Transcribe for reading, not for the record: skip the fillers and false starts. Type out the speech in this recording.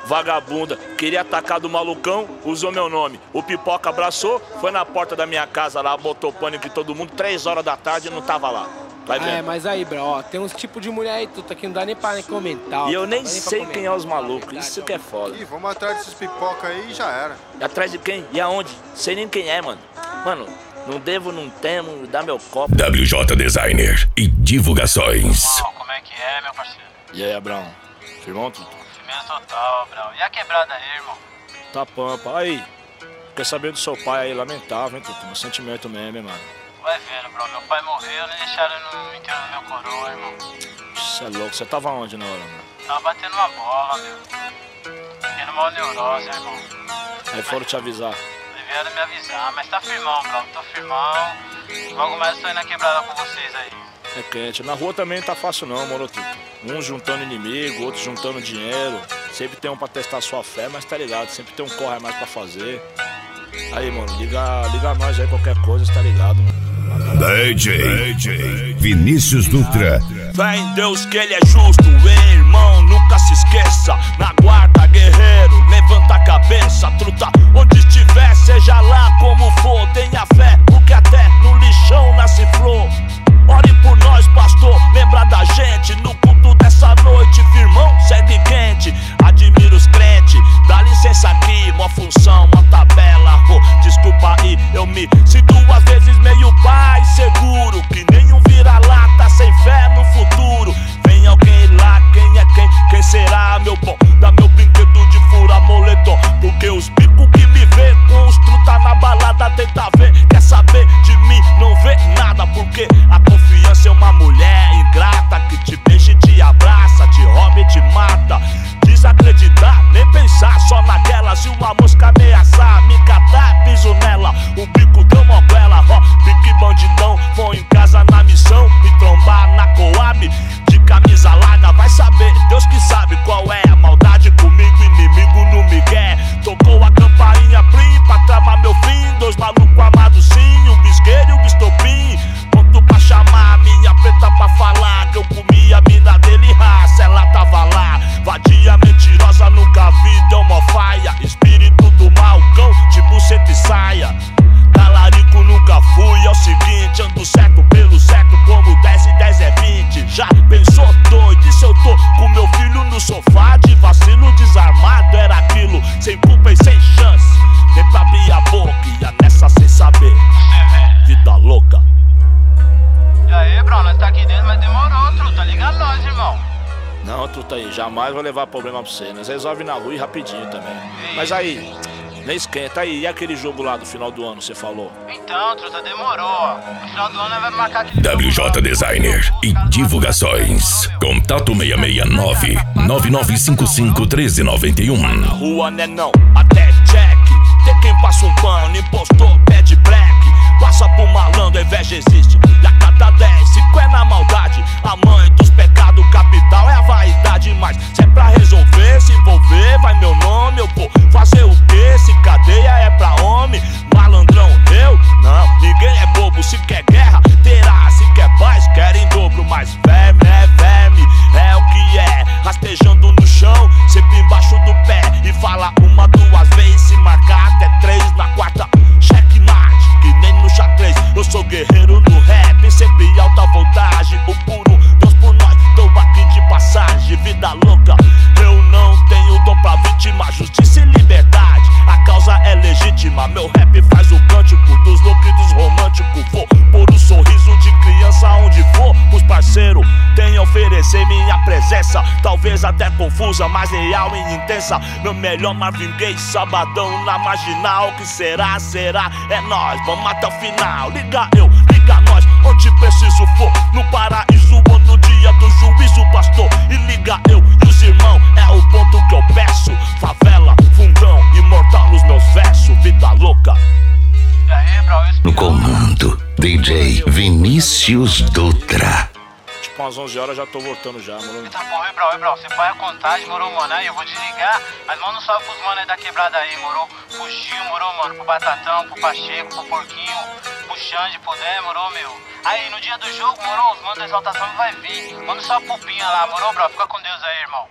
vagabunda. Queria atacar do malucão, usou meu nome. O Pipoca abraçou, foi na porta da minha casa lá, botou pânico em todo mundo, 3 horas da tarde e não tava lá. Vai vendo. É, mas aí, bro, ó, tem uns tipos de mulher aí, tudo aqui, não dá nem pra comentar. E eu nem sei quem é os malucos, isso que é foda. Ih, vamos atrás desses pipoca aí e já era. E atrás de quem? E aonde? Sei nem quem é, mano. Mano, não devo, não temo, dá meu copo. WJ Designer e divulgações. Como é que é, meu parceiro? E aí, Abrão? Firmão, tudo? Firmeza total, Brau. E a quebrada aí, irmão? Tá pampa. Aí, quer saber do seu pai aí, lamentável, hein, Tutu? Um sentimento mesmo, hein, mano. Vai vendo, Brau. Meu pai morreu, nem deixaram no enterro do meu coroa, irmão. Você é louco, você tava onde na hora, mano? Tava batendo uma bola, meu. Tendo uma neurose, irmão. Aí foram te avisar. Vieram me avisar, mas tá firmão, Brau. Tô firmão. Logo mais tô indo na quebrada com vocês aí. É quente. Na rua também não tá fácil não, moro, Tutu. Uns juntando inimigo, outros juntando dinheiro. Sempre tem um pra testar sua fé, mas tá ligado, sempre tem um corre a mais pra fazer. Aí, mano, liga nós aí, qualquer coisa, tá ligado, mano. DJ Vinícius Dutra. Fé em Deus que ele é justo, ei, irmão, nunca se esqueça. Na guarda, guerreiro, levanta a cabeça, truta. Onde estiver, seja lá como for, tenha fé, porque até no lixão nasce flor. Ore por nós, pastor, lembra da gente. No culto dessa noite, firmão, segue quente. Admiro os crentes, dá licença aqui. Mó função, mó tabela, desculpa aí. Eu me sinto às vezes meio pai seguro, que nenhum vira-lata sem fé no futuro. Vem alguém lá, quem é quem? Quem será, meu bom? Dá meu brinquedo de fura moletom. Porque os bicos que me vê com os truta na balada tenta ver. Quer saber de mim? Não vê nada, porque a confiança é uma mulher ingrata que te beija e te abraça, te rouba e te mata. Desacreditar, nem pensar só naquela. Se uma mosca ameaçar, me catar, piso nela. O bico deu uma goela, ó, pique bandidão. Vou em casa na missão, me trombar na Coab de camisa larga. Vai saber, Deus que sabe qual é a maldade comigo, inimigo no migué. Tocou a campainha plim pra tramar meu fim. Dois malucos amados sim, o bisqueiro e o bistopim. Ponto pra chamar minha preta pra falar que eu comi a mina dele, raça, ela tava lá. Vadia mentirosa, nunca vi, deu mó faia. Espírito do mal, cão de buceta e saia. Talarico nunca fui, é o seguinte, ando certo pelo certo, como 10 e 10 é 20. Já pensou doido, e se eu tô com meu filho no sofá, de vacilo desarmado, era aquilo, sem culpa e sem chance. Nem pra abrir a boca, ia nessa sem saber. Vida louca. E aí, Brau, nós tá aqui dentro, mas demorou, truta. Liga nós, irmão. Não, truta aí, jamais vou levar problema pra você. Nós resolve na rua e rapidinho também. Mas aí, nem esquenta aí, e aquele jogo lá do final do ano, você falou? Então, truta, demorou. No final do ano nós vamos marcar aquele WJ Designer e divulgações. Contato 669 9955 1391. Na rua né não, até check. Tem quem passa um pano, impostor, pede black. Passa pro malandro, a inveja existe. E a cada 10, 5 é na maldade. A mãe dos pecados capital é a vaidade. Mas se é pra resolver, se envolver, vai meu nome, eu vou fazer o quê? Se cadeia é pra homem, malandrão eu? Não, ninguém é bobo, se quer guerra, terá. Se quer paz, quer em dobro. Mas verme, é o que é. Rastejando no chão, sempre embaixo do pé. E fala uma, duas vezes, se marcar até 3 na quarta. Checkmate, que nem no xadrez. Eu sou guerreiro no rap, sempre alta voltagem. O puro, Deus por nós, tô aqui de passagem. Vida louca, eu não tenho dom pra vítima. Justiça e liberdade, a causa é legítima. Meu rap faz o cântico dos loucos e dos românticos. Vou pôr o sorriso de criança onde for. Os parceiros têm a oferecer minha presença. Talvez até confusa, mas real e intensa. Meu melhor Marvin Gaye, sabadão na marginal. Que será, é nós, vamos até o final. Liga eu, liga nós, onde preciso for. No paraíso ou no dia do juízo, pastor. E liga eu e os irmãos, é o ponto que eu peço. Favela, fundão, imortal nos meus versos. Vida louca. E aí, Brau, No comando, DJ Vinícius Dutra. Tipo umas 11 horas já tô voltando já, mano. Eita porra, Brau, você põe a contagem, morou, mano? Aí eu vou desligar, mas manda um salve pros mano aí da quebrada aí, morou? Pro Gil, morou, mano? Pro Batatão, pro Pacheco, pro Porquinho, pro Xande, pro Dé, morou, meu? Aí, no dia do jogo, morou? Os manos da exaltação vai vir. Manda um salve pro Pinha lá, morou, Brau? Fica com Deus aí, irmão.